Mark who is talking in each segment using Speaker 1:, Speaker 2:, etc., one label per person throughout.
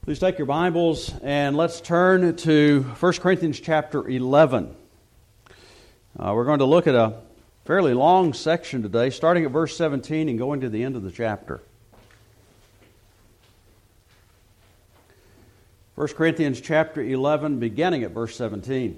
Speaker 1: Please take your Bibles and let's turn to 1 Corinthians chapter 11. We're going to look at a fairly long section today, starting at verse 17 and going to the end of the chapter. 1 Corinthians chapter 11, beginning at verse 17.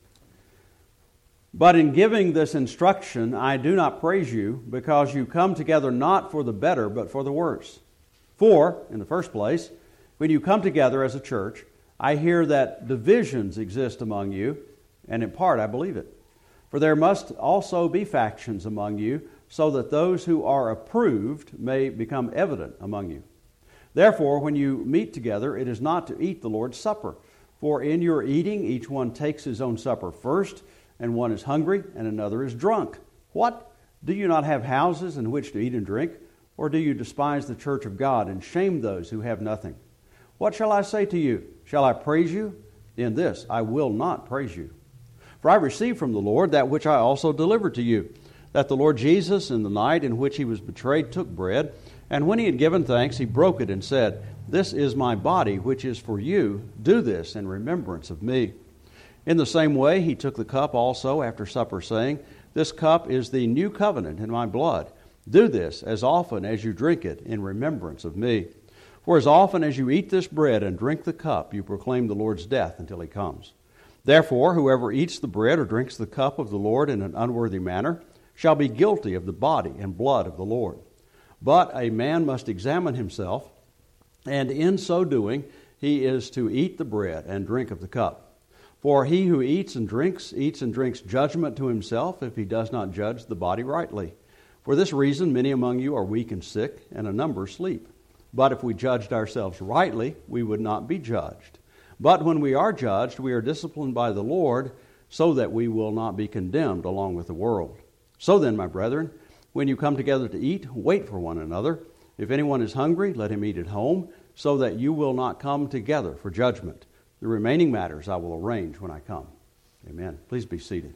Speaker 1: But in giving this instruction, I do not praise you, because you come together not for the better, but for the worse. For, in the first place, when you come together as a church, I hear that divisions exist among you, and in part I believe it. For there must also be factions among you, so that those who are approved may become evident among you. Therefore, when you meet together, it is not to eat the Lord's Supper. For in your eating, each one takes his own supper first, and one is hungry, and another is drunk. What? Do you not have houses in which to eat and drink? Or do you despise the church of God and shame those who have nothing? What shall I say to you? Shall I praise you? In this I will not praise you. For I received from the Lord that which I also delivered to you, that the Lord Jesus, in the night in which he was betrayed, took bread, and when he had given thanks, he broke it and said, This is my body, which is for you. Do this in remembrance of me. In the same way, he took the cup also after supper, saying, This cup is the new covenant in my blood. Do this as often as you drink it in remembrance of me. For as often as you eat this bread and drink the cup, you proclaim the Lord's death until he comes. Therefore, whoever eats the bread or drinks the cup of the Lord in an unworthy manner shall be guilty of the body and blood of the Lord. But a man must examine himself, and in so doing he is to eat the bread and drink of the cup. For he who eats and drinks judgment to himself if he does not judge the body rightly. For this reason many among you are weak and sick, and a number sleep. But if we judged ourselves rightly, we would not be judged. But when we are judged, we are disciplined by the Lord, so that we will not be condemned along with the world. So then, my brethren, when you come together to eat, wait for one another. If anyone is hungry, let him eat at home, so that you will not come together for judgment. The remaining matters I will arrange when I come. Amen. Please be seated.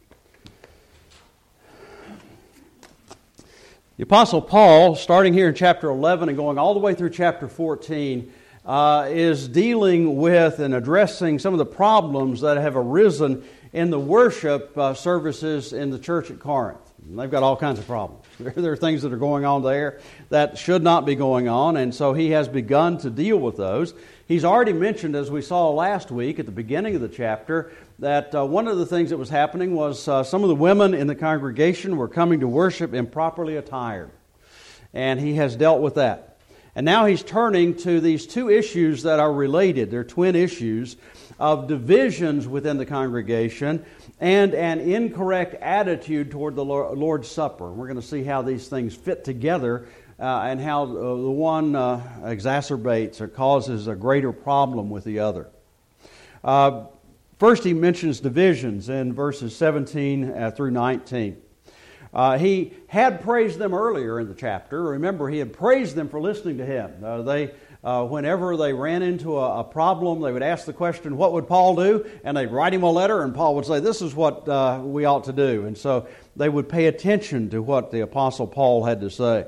Speaker 1: The Apostle Paul, starting here in chapter 11 and going all the way through chapter 14, is dealing with and addressing some of the problems that have arisen in the worship services in the church at Corinth. And they've got all kinds of problems. There are things that are going on there that should not be going on, and so he has begun to deal with those. He's already mentioned, as we saw last week at the beginning of the chapter, that one of the things that was happening was some of the women in the congregation were coming to worship improperly attired. And he has dealt with that. And now he's turning to these two issues that are related. They're twin issues of divisions within the congregation and an incorrect attitude toward the Lord's Supper. We're going to see how these things fit together and how the one exacerbates or causes a greater problem with the other. First, he mentions divisions in verses 17 through 19. He had praised them earlier in the chapter. Remember, he had praised them for listening to him. Whenever they ran into a problem, they would ask the question, what would Paul do? And they'd write him a letter, and Paul would say, this is what we ought to do. And so they would pay attention to what the Apostle Paul had to say.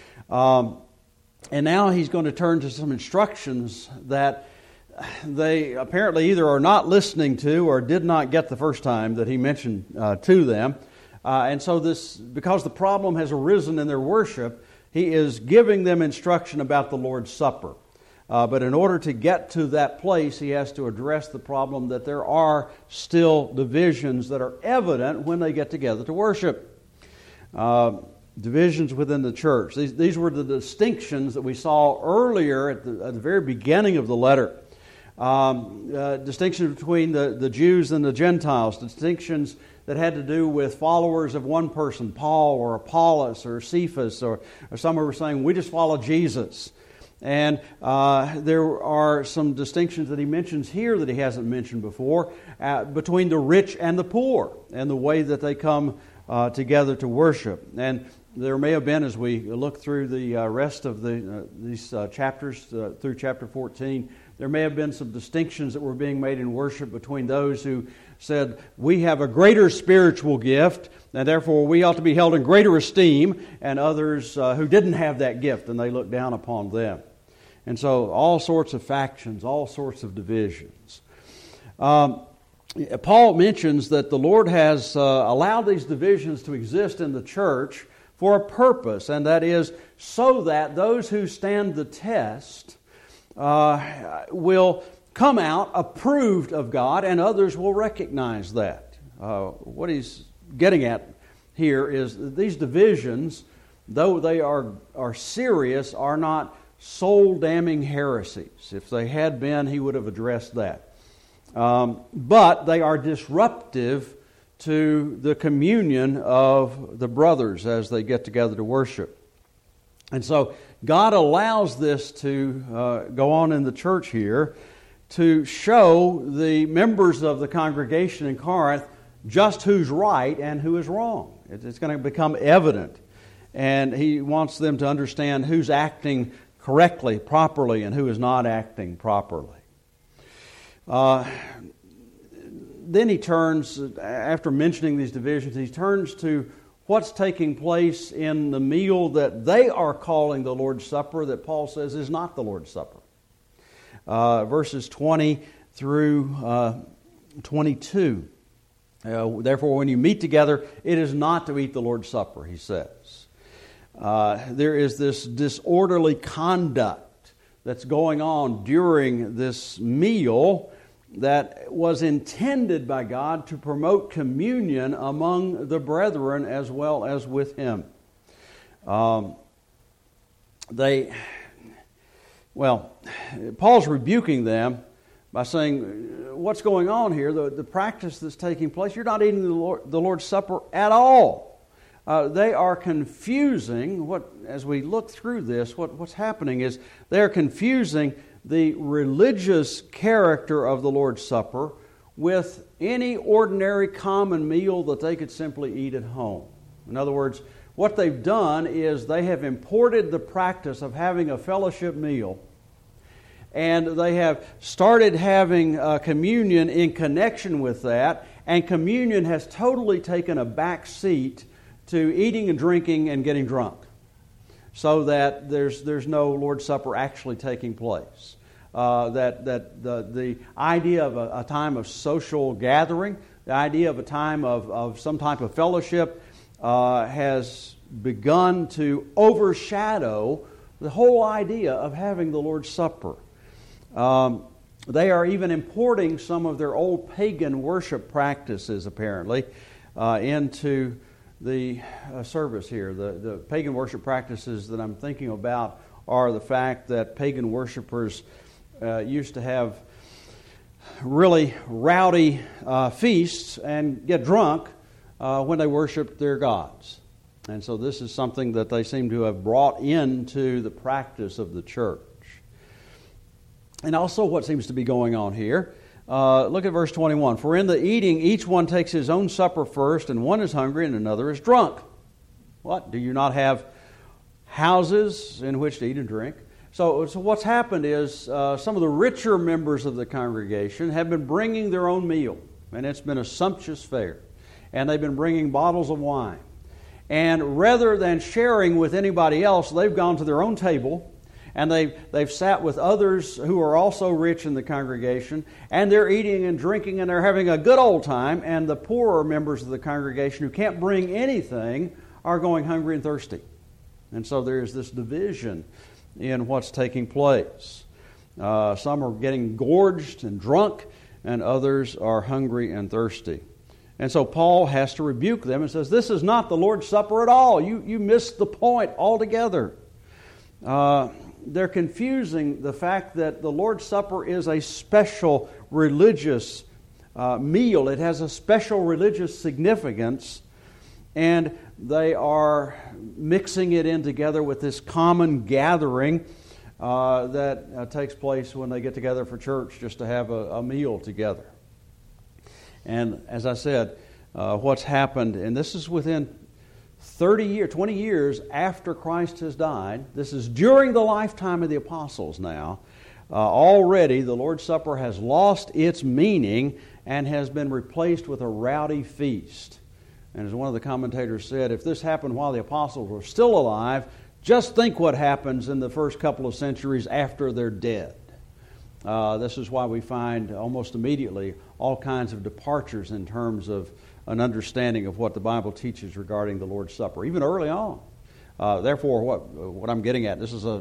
Speaker 1: And now he's going to turn to some instructions that they apparently either are not listening to or did not get the first time that he mentioned to them. And so this, because the problem has arisen in their worship, he is giving them instruction about the Lord's Supper. But in order to get to that place, he has to address the problem that there are still divisions that are evident when they get together to worship. Divisions within the church. These were the distinctions that we saw earlier at the very beginning of the letter. Distinctions between the Jews and the Gentiles. Distinctions that had to do with followers of one person, Paul or Apollos or Cephas, or some were saying, we just follow Jesus. And there are some distinctions that he mentions here that he hasn't mentioned before between the rich and the poor and the way that they come together to worship. And there may have been, as we look through the rest of these chapters through chapter 14, there may have been some distinctions that were being made in worship between those who said, we have a greater spiritual gift, and therefore we ought to be held in greater esteem, and others who didn't have that gift, and they looked down upon them. And so all sorts of factions, all sorts of divisions. Paul mentions that the Lord has allowed these divisions to exist in the church for a purpose, and that is so that those who stand the test will come out approved of God, and others will recognize that. What he's getting at here is that these divisions, though they are serious, are not soul-damning heresies. If they had been, he would have addressed that. But they are disruptive to the communion of the brothers as they get together to worship. And so God allows this to go on in the church here to show the members of the congregation in Corinth just who's right and who is wrong. It's going to become evident. And he wants them to understand who's acting correctly, properly, and who is not acting properly. Then he turns, after mentioning these divisions, he turns to what's taking place in the meal that they are calling the Lord's Supper that Paul says is not the Lord's Supper. Verses 20 through 22. Therefore, when you meet together, it is not to eat the Lord's Supper, he says. There is this disorderly conduct that's going on during this meal that was intended by God to promote communion among the brethren as well as with Him. Paul's rebuking them by saying, what's going on here, the practice that's taking place, you're not eating the Lord's Supper at all. They are confusing, as we look through this, what's happening is they're confusing the religious character of the Lord's Supper with any ordinary common meal that they could simply eat at home. In other words, what they've done is they have imported the practice of having a fellowship meal, and they have started having communion in connection with that, and communion has totally taken a back seat to eating and drinking and getting drunk, so that there's no Lord's Supper actually taking place. The idea of a time of social gathering, the idea of a time of some type of fellowship has begun to overshadow the whole idea of having the Lord's Supper. They are even importing some of their old pagan worship practices, apparently, into the service here. The pagan worship practices that I'm thinking about are the fact that pagan worshipers used to have really rowdy feasts and get drunk when they worshiped their gods. And so this is something that they seem to have brought into the practice of the church. And also what seems to be going on here, look at verse 21. For in the eating, each one takes his own supper first, and one is hungry and another is drunk. What? Do you not have houses in which to eat and drink? So what's happened is some of the richer members of the congregation have been bringing their own meal, and it's been a sumptuous fare. And they've been bringing bottles of wine. And rather than sharing with anybody else, they've gone to their own table, and they've sat with others who are also rich in the congregation, and they're eating and drinking, and they're having a good old time, and the poorer members of the congregation who can't bring anything are going hungry and thirsty. And so there's this division in what's taking place. Some are getting gorged and drunk, and others are hungry and thirsty. And so Paul has to rebuke them and says, this is not the Lord's Supper at all. You missed the point altogether. They're confusing the fact that the Lord's Supper is a special religious meal. It has a special religious significance, and they are mixing it in together with this common gathering that takes place when they get together for church just to have a meal together. And as I said, what's happened, and this is within 20 years after Christ has died. This is during the lifetime of the apostles now. Already the Lord's Supper has lost its meaning and has been replaced with a rowdy feast. And as one of the commentators said, if this happened while the apostles were still alive, Just think what happens in the first couple of centuries after they're dead. This is why we find almost immediately all kinds of departures in terms of an understanding of what the Bible teaches regarding the Lord's Supper, even early on. Therefore, what I'm getting at, this is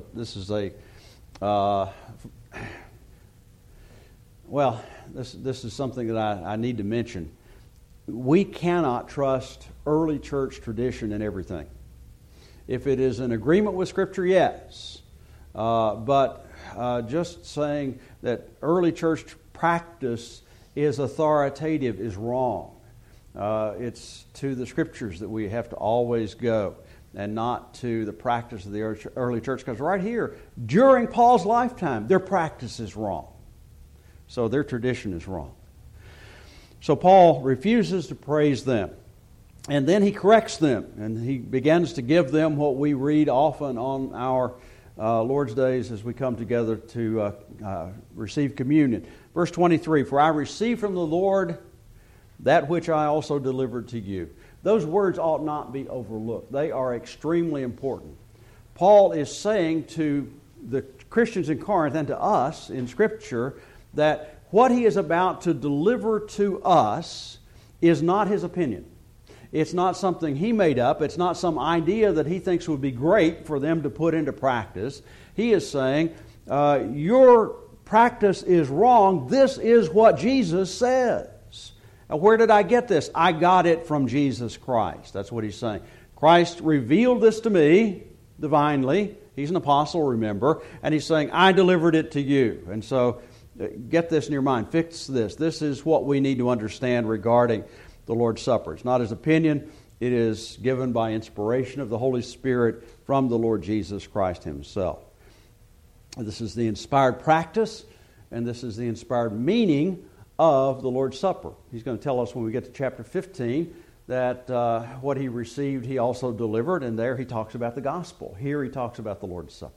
Speaker 1: something that I need to mention. We cannot trust early church tradition in everything. If it is in agreement with Scripture, yes. But just saying that early church practice is authoritative is wrong. It's to the Scriptures that we have to always go, and not to the practice of the early church. Because right here, during Paul's lifetime, their practice is wrong. So their tradition is wrong. So Paul refuses to praise them. And then he corrects them, and he begins to give them what we read often on our Lord's days as we come together to receive communion. Verse 23, "For I received from the Lord that which I also delivered to you." Those words ought not be overlooked. They are extremely important. Paul is saying to the Christians in Corinth and to us in Scripture that what he is about to deliver to us is not his opinion. It's not something he made up. It's not some idea that he thinks would be great for them to put into practice. He is saying, your practice is wrong. This is what Jesus says. Now, where did I get this? I got it from Jesus Christ. That's what he's saying. Christ revealed this to me divinely. He's an apostle, remember. And he's saying, I delivered it to you. And so, get this in your mind. Fix this. This is what we need to understand regarding the Lord's Supper. It's not his opinion. It is given by inspiration of the Holy Spirit from the Lord Jesus Christ himself. This is the inspired practice, and this is the inspired meaning of the Lord's Supper. He's going to tell us when we get to chapter 15 that what he received he also delivered, and there he talks about the gospel. Here he talks about the Lord's Supper.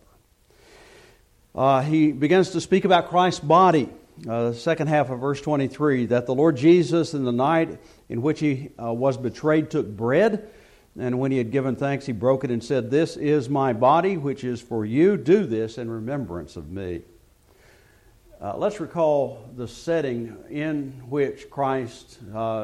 Speaker 1: He begins to speak about Christ's body. The second half of verse 23, that the Lord Jesus in the night in which he was betrayed took bread, and when he had given thanks he broke it and said, "This is my body which is for you. Do this in remembrance of me." Let's recall the setting in which Christ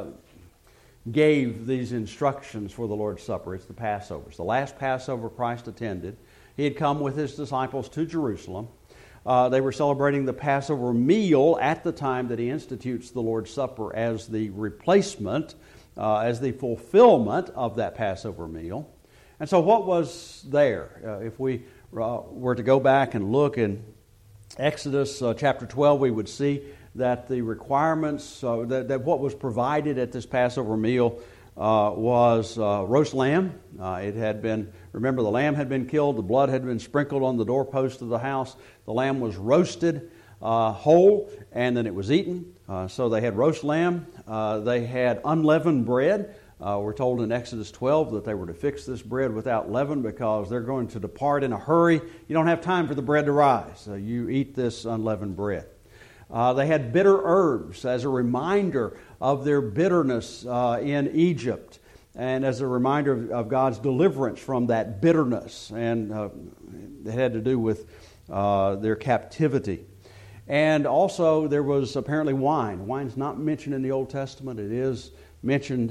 Speaker 1: gave these instructions for the Lord's Supper. It's the Passover. It's the last Passover Christ attended. He had come with his disciples to Jerusalem. They were celebrating the Passover meal at the time that he institutes the Lord's Supper as the replacement, as the fulfillment of that Passover meal. And so what was there? If we were to go back and look in Exodus chapter 12, we would see that the requirements, that what was provided at this Passover meal was roast lamb. It had been, remember, the lamb had been killed, the blood had been sprinkled on the doorpost of the house, the lamb was roasted whole, and then it was eaten. So they had roast lamb, they had unleavened bread. We're told in Exodus 12 that they were to fix this bread without leaven because they're going to depart in a hurry. You don't have time for the bread to rise, so you eat this unleavened bread. They had bitter herbs as a reminder of their bitterness in Egypt and as a reminder of God's deliverance from that bitterness, and it had to do with their captivity. And also there was apparently wine. Wine's not mentioned in the Old Testament. It is mentioned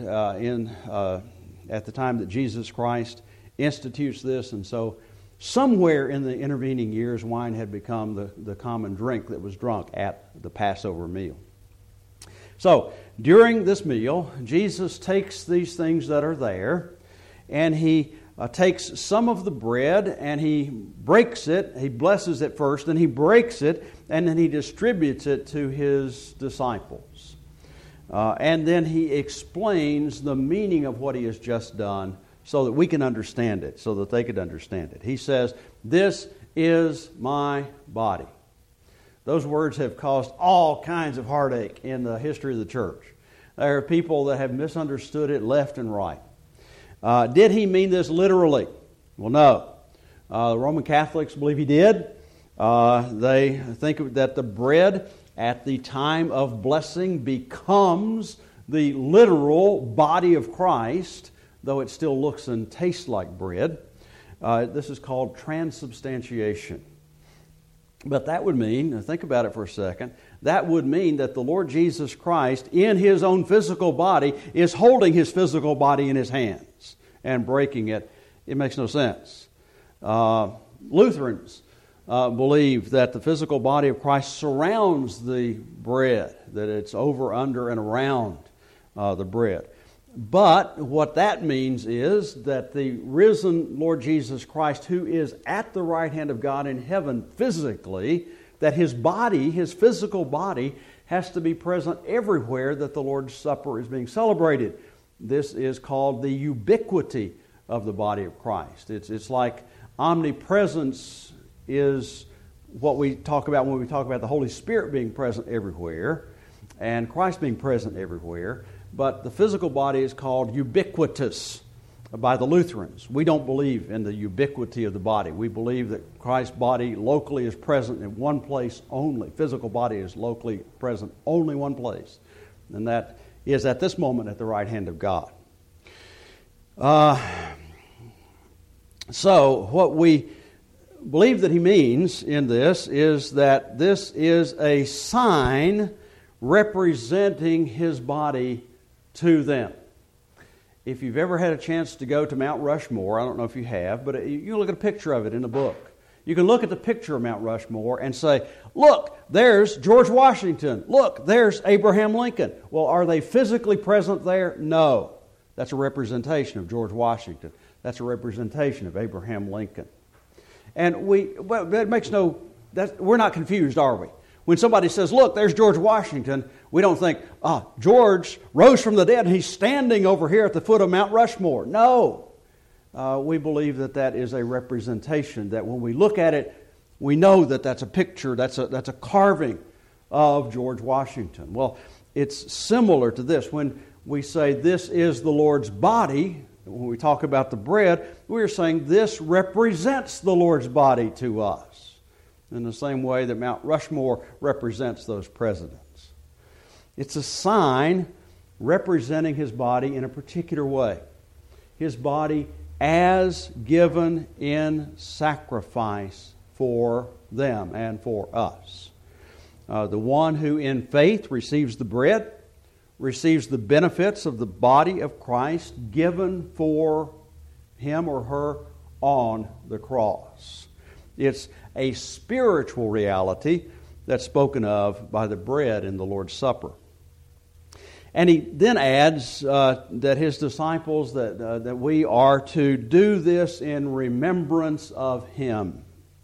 Speaker 1: at the time that Jesus Christ institutes this, and so somewhere in the intervening years, wine had become the common drink that was drunk at the Passover meal. So, during this meal, Jesus takes these things that are there, and he takes some of the bread, and he breaks it. He blesses it first, and he breaks it, and then he distributes it to his disciples. And then he explains the meaning of what he has just done, so that we can understand it, so that they could understand it. He says, "This is my body." Those words have caused all kinds of heartache in the history of the church. There are people that have misunderstood it left and right. Did he mean this literally? Well, no. The Roman Catholics believe he did. They think that the bread at the time of blessing becomes the literal body of Christ, though it still looks and tastes like bread. This is called transubstantiation. But that would mean, think about it for a second, that would mean that the Lord Jesus Christ, in His own physical body, is holding His physical body in His hands and breaking it. It makes no sense. Lutherans believe that the physical body of Christ surrounds the bread, that it's over, under, and around the bread. But what that means is that the risen Lord Jesus Christ, who is at the right hand of God in heaven physically, that His body, His physical body, has to be present everywhere that the Lord's Supper is being celebrated. This is called the ubiquity of the body of Christ. It's like omnipresence is what we talk about when we talk about the Holy Spirit being present everywhere and Christ being present everywhere. But the physical body is called ubiquitous by the Lutherans. We don't believe in the ubiquity of the body. We believe that Christ's body locally is present in one place only. Physical body is locally present only one place. And that is at this moment at the right hand of God. So what we believe that he means in this is that this is a sign representing his body to them. If you've ever had a chance to go to Mount Rushmore, I don't know if you have, but you can look at a picture of it in the book. You can look at the picture of Mount Rushmore and say, look, there's George Washington. Look, there's Abraham Lincoln. Well, are they physically present there? No. That's a representation of George Washington. That's a representation of Abraham Lincoln. And that makes we're not confused, are we? When somebody says, look, there's George Washington, we don't think, George rose from the dead and he's standing over here at the foot of Mount Rushmore. No. We believe that is a representation, that when we look at it, we know that that's a picture, that's a carving of George Washington. Well, it's similar to this. When we say this is the Lord's body, when we talk about the bread, we're saying this represents the Lord's body to us, in the same way that Mount Rushmore represents those presidents. It's a sign representing his body in a particular way. His body as given in sacrifice for them and for us. The one who in faith receives the bread receives the benefits of the body of Christ given for him or her on the cross. It's a spiritual reality that's spoken of by the bread in the Lord's Supper. And he then adds that his disciples, that we are to do this in remembrance of him,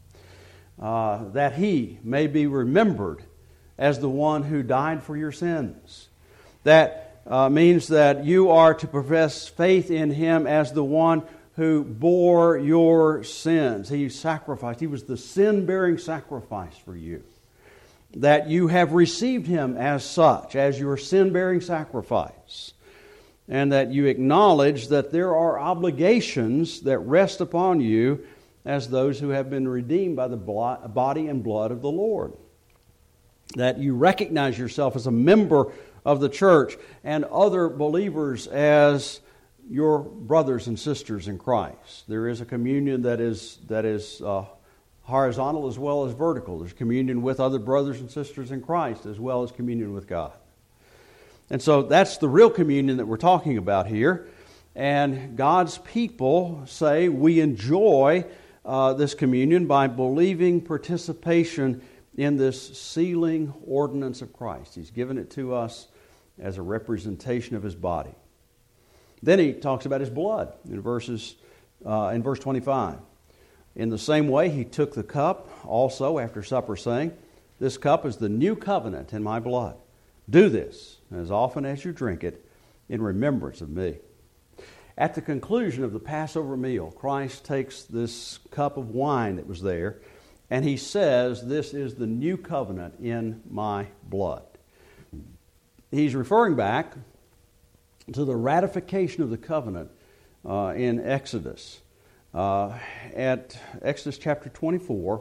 Speaker 1: that he may be remembered as the one who died for your sins. That means that you are to profess faith in him as the one who bore your sins. He sacrificed. He was the sin-bearing sacrifice for you. That you have received him as such, as your sin-bearing sacrifice. And that you acknowledge that there are obligations that rest upon you as those who have been redeemed by the body and blood of the Lord. That you recognize yourself as a member of the church and other believers as your brothers and sisters in Christ. There is a communion that is horizontal as well as vertical. There's communion with other brothers and sisters in Christ as well as communion with God. And so that's the real communion that we're talking about here. And God's people say we enjoy this communion by believing participation in this sealing ordinance of Christ. He's given it to us as a representation of his body. Then he talks about his blood in verse 25. In the same way, he took the cup also after supper, saying, this cup is the new covenant in my blood. Do this as often as you drink it in remembrance of me. At the conclusion of the Passover meal, Christ takes this cup of wine that was there, and he says, this is the new covenant in my blood. He's referring back to the ratification of the covenant in Exodus. At Exodus chapter 24,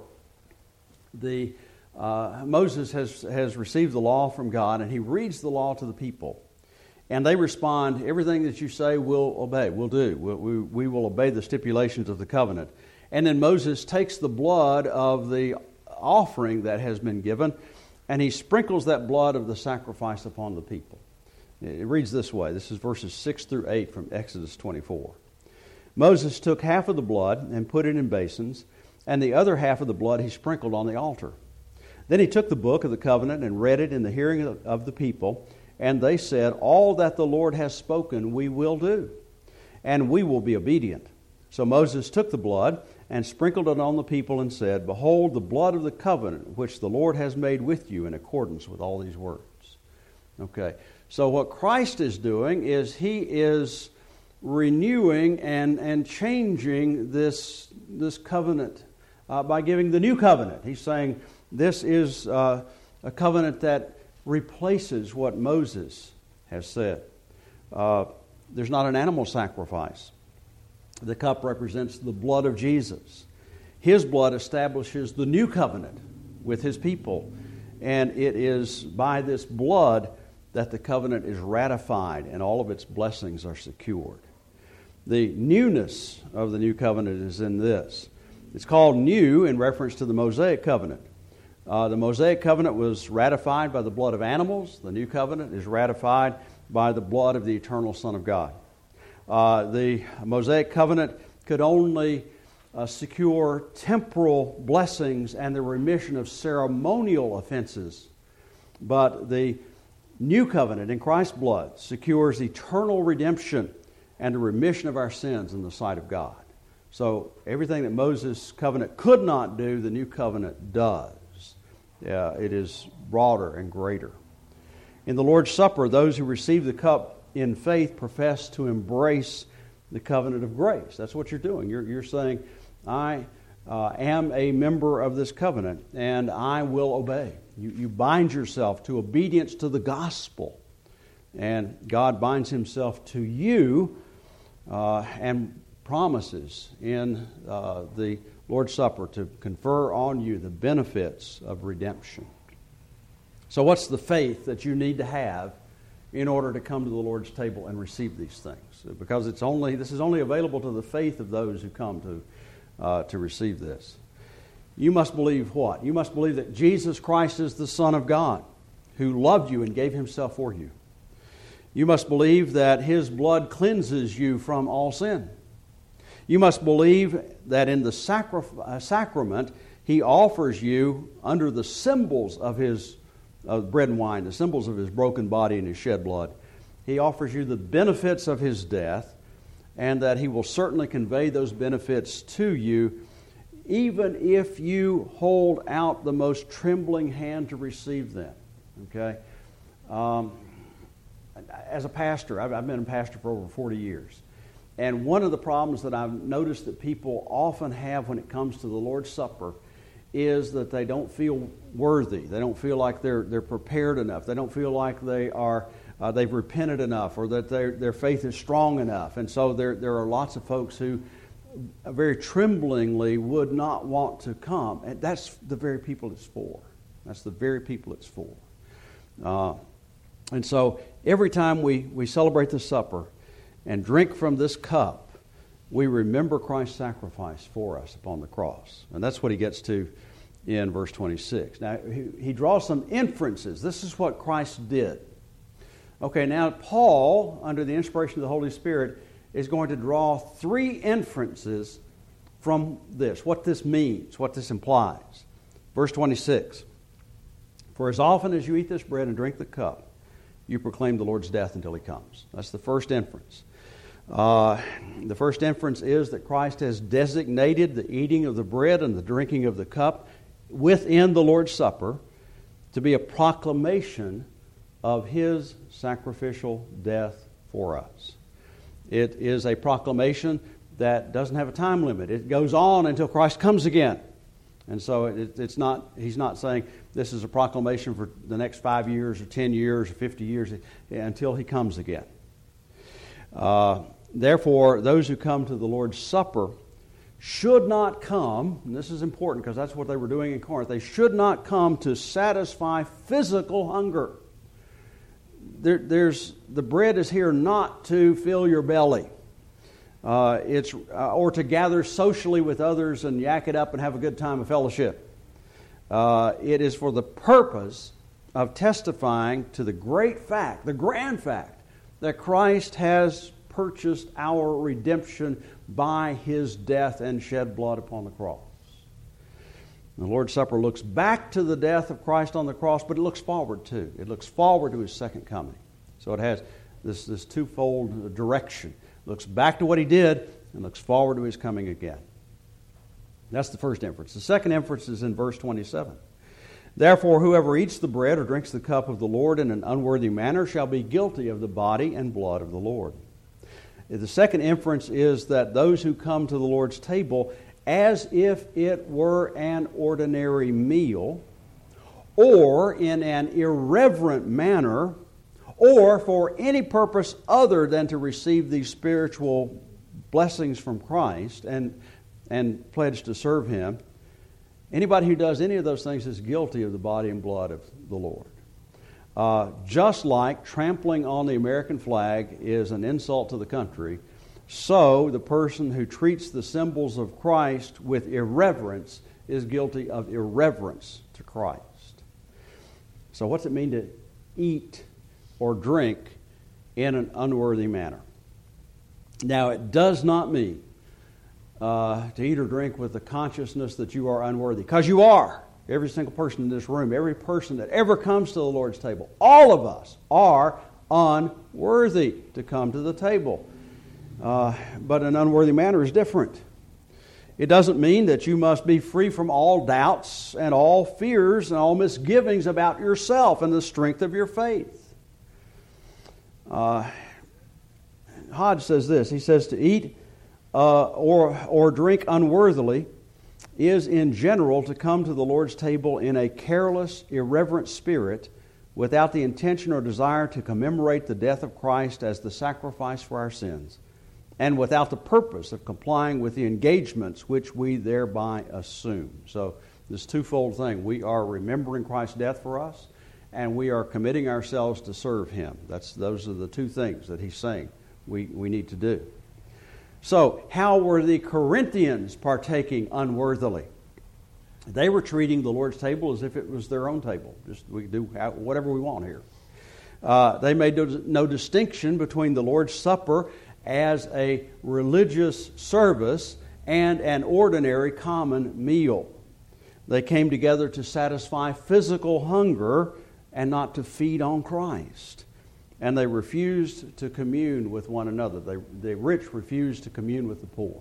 Speaker 1: Moses has received the law from God, and he reads the law to the people. And they respond, everything that you say we'll obey, we'll do. We will obey the stipulations of the covenant. And then Moses takes the blood of the offering that has been given, and he sprinkles that blood of the sacrifice upon the people. It reads this way. This is verses 6 through 8 from Exodus 24. Moses took half of the blood and put it in basins, and the other half of the blood he sprinkled on the altar. Then he took the book of the covenant and read it in the hearing of the people, and they said, "All that the Lord has spoken we will do, and we will be obedient." So Moses took the blood and sprinkled it on the people and said, "Behold, the blood of the covenant which the Lord has made with you in accordance with all these words." Okay, so what Christ is doing is he is renewing and changing this covenant by giving the new covenant. He's saying this is a covenant that replaces what Moses has said. There's not an animal sacrifice. The cup represents the blood of Jesus. His blood establishes the new covenant with His people. And it is by this blood that the covenant is ratified and all of its blessings are secured. The newness of the new covenant is in this. It's called new in reference to the Mosaic covenant. The Mosaic covenant was ratified by the blood of animals. The new covenant is ratified by the blood of the eternal Son of God. The Mosaic covenant could only secure temporal blessings and the remission of ceremonial offenses. But the new covenant in Christ's blood secures eternal redemption and the remission of our sins in the sight of God. So everything that Moses' covenant could not do, the new covenant does. It is broader and greater. In the Lord's Supper, those who receive the cup in faith profess to embrace the covenant of grace. That's what you're doing. You're saying, I am a member of this covenant and I will obey. You bind yourself to obedience to the gospel. And God binds Himself to you and promises in the Lord's Supper to confer on you the benefits of redemption. So what's the faith that you need to have in order to come to the Lord's table and receive these things? Because this is only available to the faith of those who come to receive this. You must believe what? You must believe that Jesus Christ is the Son of God who loved you and gave Himself for you. You must believe that His blood cleanses you from all sin. You must believe that in the sacrament He offers you under the symbols of His bread and wine, the symbols of His broken body and His shed blood. He offers you the benefits of His death, and that He will certainly convey those benefits to you even if you hold out the most trembling hand to receive them. Okay? As a pastor, I've been a pastor for over 40 years. And one of the problems that I've noticed that people often have when it comes to the Lord's Supper is that they don't feel worthy. They don't feel like they're prepared enough. They don't feel like they've repented enough, or that their faith is strong enough. And so there are lots of folks who very tremblingly would not want to come. And that's the very people it's for. That's the very people it's for. And so every time we celebrate the supper and drink from this cup, we remember Christ's sacrifice for us upon the cross. And that's what he gets to in verse 26. Now, he draws some inferences. This is what Christ did. Okay, now Paul, under the inspiration of the Holy Spirit, is going to draw 3 inferences from this, what this means, what this implies. Verse 26, "For as often as you eat this bread and drink the cup, you proclaim the Lord's death until He comes." That's the first inference. The first inference is that Christ has designated the eating of the bread and the drinking of the cup within the Lord's Supper to be a proclamation of His sacrificial death for us. It is a proclamation that doesn't have a time limit. It goes on until Christ comes again. And so He's not saying this is a proclamation for the next 5 years or 10 years or 50 years until He comes again. Therefore, those who come to the Lord's Supper should not come, and this is important because that's what they were doing in Corinth, they should not come to satisfy physical hunger. the bread is here not to fill your belly. Or to gather socially with others and yak it up and have a good time of fellowship. It is for the purpose of testifying to the great fact, the grand fact, that Christ has purchased our redemption by His death and shed blood upon the cross. The Lord's Supper looks back to the death of Christ on the cross, but it looks forward too. It looks forward to His second coming. So it has this twofold direction. Looks back to what He did and looks forward to His coming again. That's the first inference. The second inference is in verse 27. Therefore, whoever eats the bread or drinks the cup of the Lord in an unworthy manner shall be guilty of the body and blood of the Lord. The second inference is that those who come to the Lord's table as if it were an ordinary meal, or in an irreverent manner, or for any purpose other than to receive these spiritual blessings from Christ and pledge to serve Him, anybody who does any of those things is guilty of the body and blood of the Lord. Just like trampling on the American flag is an insult to the country, so the person who treats the symbols of Christ with irreverence is guilty of irreverence to Christ. So what's it mean to eat or drink in an unworthy manner? Now, it does not mean to eat or drink with the consciousness that you are unworthy, because you are. Every single person in this room, every person that ever comes to the Lord's table, all of us are unworthy to come to the table. But an unworthy manner is different. It doesn't mean that you must be free from all doubts and all fears and all misgivings about yourself and the strength of your faith. Hodge says this. He says to eat or drink unworthily is in general to come to the Lord's table in a careless, irreverent spirit without the intention or desire to commemorate the death of Christ as the sacrifice for our sins, and without the purpose of complying with the engagements which we thereby assume. So this twofold thing. We are remembering Christ's death for us, and we are committing ourselves to serve Him. Those are the two things that he's saying we need to do. So how were the Corinthians partaking unworthily? They were treating the Lord's table as if it was their own table. Just we do whatever we want here. They made no distinction between the Lord's Supper as a religious service and an ordinary common meal. They came together to satisfy physical hunger and not to feed on Christ. And they refused to commune with one another. The rich refused to commune with the poor.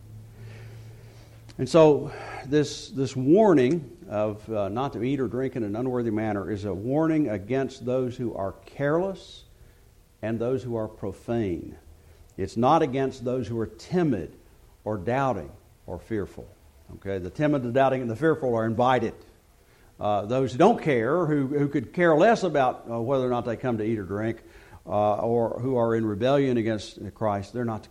Speaker 1: And so this warning of not to eat or drink in an unworthy manner is a warning against those who are careless and those who are profane. It's not against those who are timid or doubting or fearful. Okay, the timid, the doubting, and the fearful are invited. Those who don't care, who could care less about whether or not they come to eat or drink, or who are in rebellion against Christ, they're not to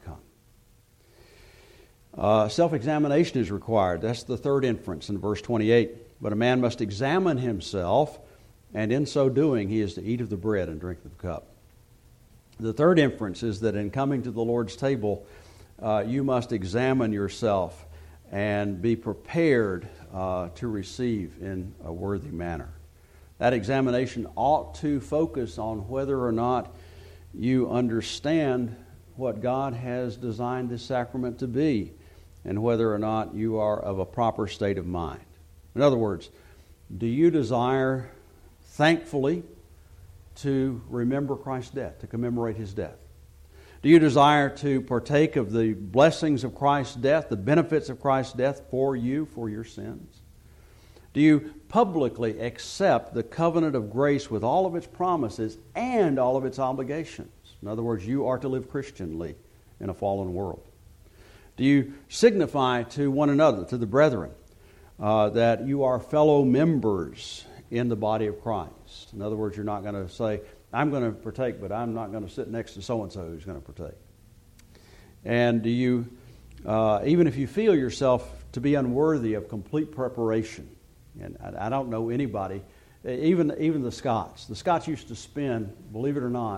Speaker 1: come. Self-examination is required. That's the third inference in verse 28. But a man must examine himself, and in so doing he is to eat of the bread and drink of the cup. The third inference is that in coming to the Lord's table, you must examine yourself and be prepared to receive in a worthy manner. That examination ought to focus on whether or not you understand what God has designed this sacrament to be, and whether or not you are of a proper state of mind. In other words, do you desire thankfully to remember Christ's death, to commemorate His death? Do you desire to partake of the blessings of Christ's death, the benefits of Christ's death for you, for your sins? Do you publicly accept the covenant of grace with all of its promises and all of its obligations? In other words, you are to live Christianly in a fallen world. Do you signify to one another, to the brethren, that you are fellow members in the body of Christ? In other words, you're not going to say, I'm going to partake, but I'm not going to sit next to so-and-so who's going to partake. And do you, even if you feel yourself to be unworthy of complete preparation, and I don't know anybody even the Scots. The Scots used to spend, believe it or not,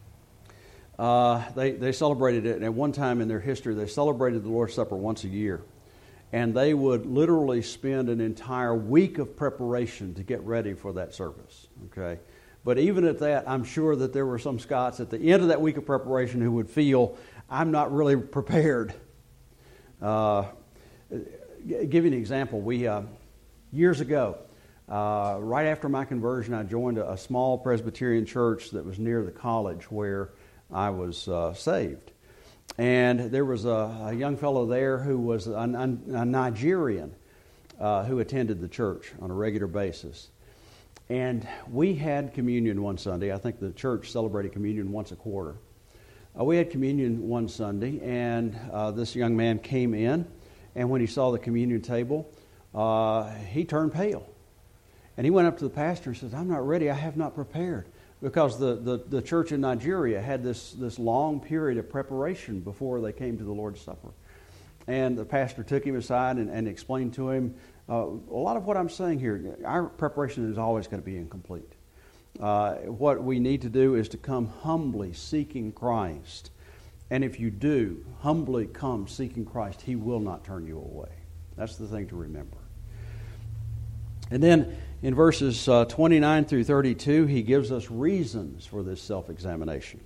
Speaker 1: they celebrated it, and at one time in their history, they celebrated the Lord's Supper once a year. And they would literally spend an entire week of preparation to get ready for that service. Okay, but even at that, I'm sure that there were some Scots at the end of that week of preparation who would feel, I'm not really prepared. Give you an example. We years ago, right after my conversion, I joined a small Presbyterian church that was near the college where I was saved. And there was a young fellow there who was a Nigerian who attended the church on a regular basis. And we had communion one Sunday. I think the church celebrated communion once a quarter. We had communion one Sunday, and this young man came in, and when he saw the communion table, he turned pale. And he went up to the pastor and says, I'm not ready, I have not prepared. Because the church in Nigeria had this long period of preparation before they came to the Lord's Supper. And the pastor took him aside and explained to him, a lot of what I'm saying here, our preparation is always going to be incomplete. What we need to do is to come humbly seeking Christ. And if you do humbly come seeking Christ, He will not turn you away. That's the thing to remember. And then in verses 29 through 32, he gives us reasons for this self-examination.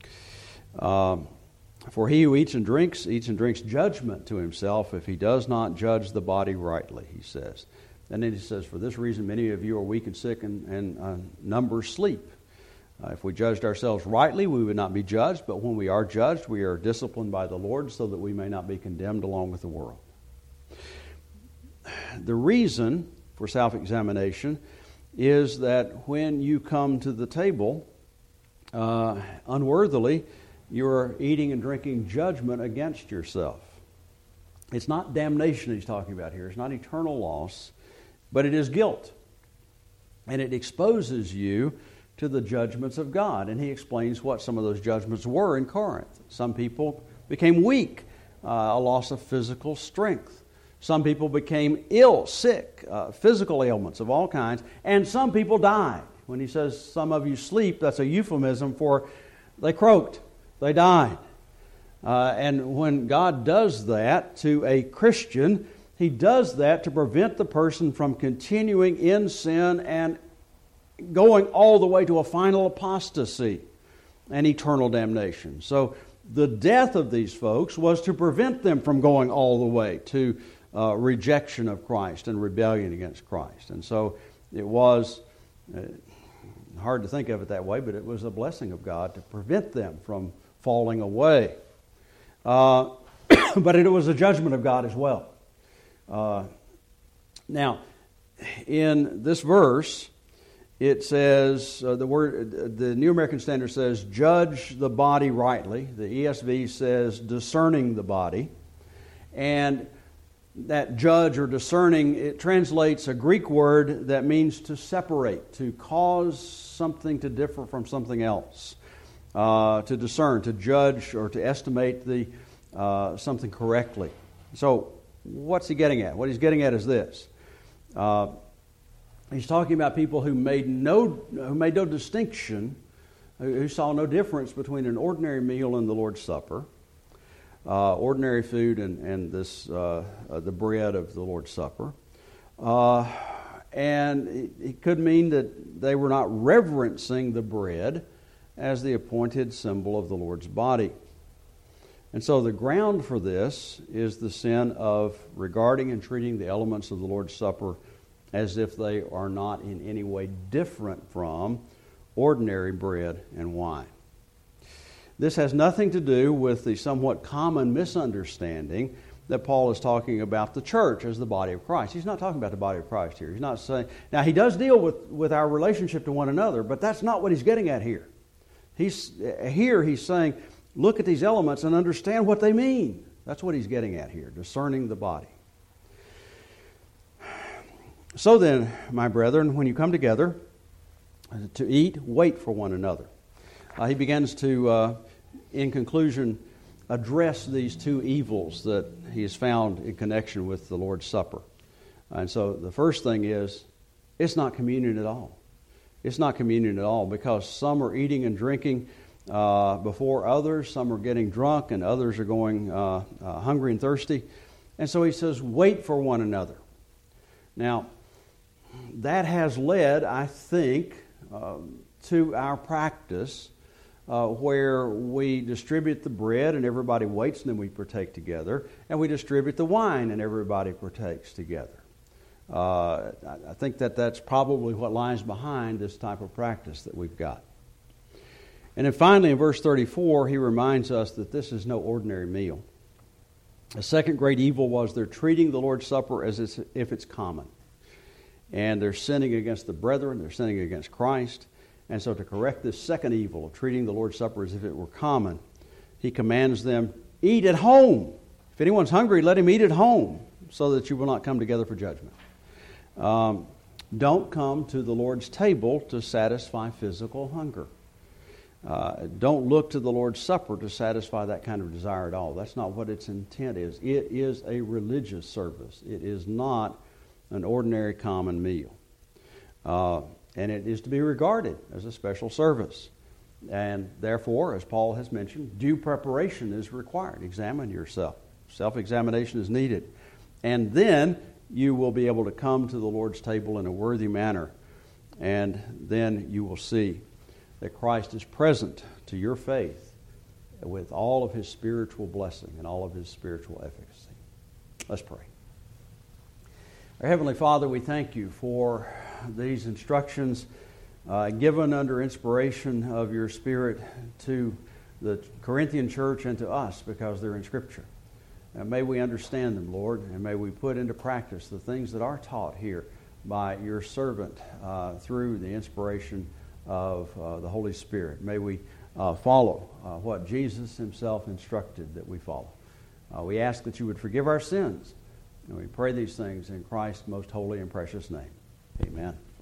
Speaker 1: For he who eats and drinks judgment to himself if he does not judge the body rightly, he says. And then he says, for this reason many of you are weak and sick and numbers sleep. If we judged ourselves rightly, we would not be judged, but when we are judged, we are disciplined by the Lord so that we may not be condemned along with the world. The reason for self-examination is that when you come to the table unworthily, you're eating and drinking judgment against yourself. It's not damnation he's talking about here. It's not eternal loss, but it is guilt. And it exposes you to the judgments of God. And he explains what some of those judgments were in Corinth. Some people became weak, a loss of physical strength. Some people became ill, sick, physical ailments of all kinds, and some people died. When he says some of you sleep, that's a euphemism for they croaked, they died. And when God does that to a Christian, He does that to prevent the person from continuing in sin and going all the way to a final apostasy and eternal damnation. So the death of these folks was to prevent them from going all the way to rejection of Christ and rebellion against Christ. And so it was hard to think of it that way, but it was a blessing of God to prevent them from falling away. But it was a judgment of God as well. Now, in this verse, it says, the New American Standard says, judge the body rightly. The ESV says, discerning the body. And that judge or discerning, it translates a Greek word that means to separate, to cause something to differ from something else, to discern, to judge, or to estimate something correctly. So, what's he getting at? What he's getting at is this. He's talking about people who made no distinction, who saw no difference between an ordinary meal and the Lord's Supper, ordinary food and this the bread of the Lord's Supper. And it could mean that they were not reverencing the bread as the appointed symbol of the Lord's body. And so the ground for this is the sin of regarding and treating the elements of the Lord's Supper as if they are not in any way different from ordinary bread and wine. This has nothing to do with the somewhat common misunderstanding that Paul is talking about the church as the body of Christ. He's not talking about the body of Christ here. He's not saying... Now, he does deal with our relationship to one another, but that's not what he's getting at here. He's saying, look at these elements and understand what they mean. That's what he's getting at here, discerning the body. So then, my brethren, when you come together to eat, wait for one another. He begins to, in conclusion, address these two evils that he has found in connection with the Lord's Supper. And so the first thing is, it's not communion at all. It's not communion at all, because some are eating and drinking before others, some are getting drunk, and others are going hungry and thirsty. And so he says, wait for one another. Now, that has led, I think, to our practice where we distribute the bread and everybody waits and then we partake together, and we distribute the wine and everybody partakes together. I think that's probably what lies behind this type of practice that we've got. And then finally, in verse 34, he reminds us that this is no ordinary meal. The second great evil was they're treating the Lord's Supper as if it's common. And they're sinning against the brethren, they're sinning against Christ. And so to correct this second evil of treating the Lord's Supper as if it were common, he commands them, eat at home. If anyone's hungry, let him eat at home, so that you will not come together for judgment. Don't come to the Lord's table to satisfy physical hunger. Don't look to the Lord's Supper to satisfy that kind of desire at all. That's not what its intent is. It is a religious service. It is not an ordinary common meal. And it is to be regarded as a special service. And therefore, as Paul has mentioned, due preparation is required. Examine yourself. Self-examination is needed. And then you will be able to come to the Lord's table in a worthy manner. And then you will see that Christ is present to your faith with all of his spiritual blessing and all of his spiritual efficacy. Let's pray. Our Heavenly Father, we thank you for these instructions given under inspiration of your Spirit to the Corinthian church and to us, because they're in Scripture. And may we understand them, Lord, and may we put into practice the things that are taught here by your servant through the inspiration of the Holy Spirit. May we follow what Jesus himself instructed that we follow. We ask that you would forgive our sins, and we pray these things in Christ's most holy and precious name. Amen.